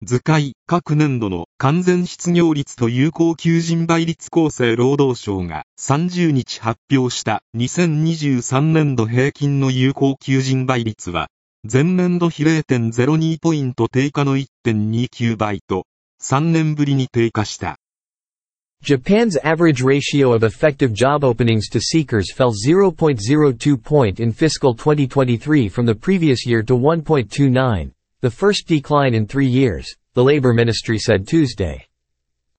図解各年度の完全失業率と有効求人倍率厚生労働省が30日発表した2023年度平均の有効求人倍率は、前年度比 0.02 ポイント低下の 1.29 倍と、3年ぶりに低下した。 Japan's average ratio of effective job openings to seekers fell 0.02 point in fiscal 2023 from the previous year to 1.29, the first decline in 3 years, the Labor Ministry said Tuesday.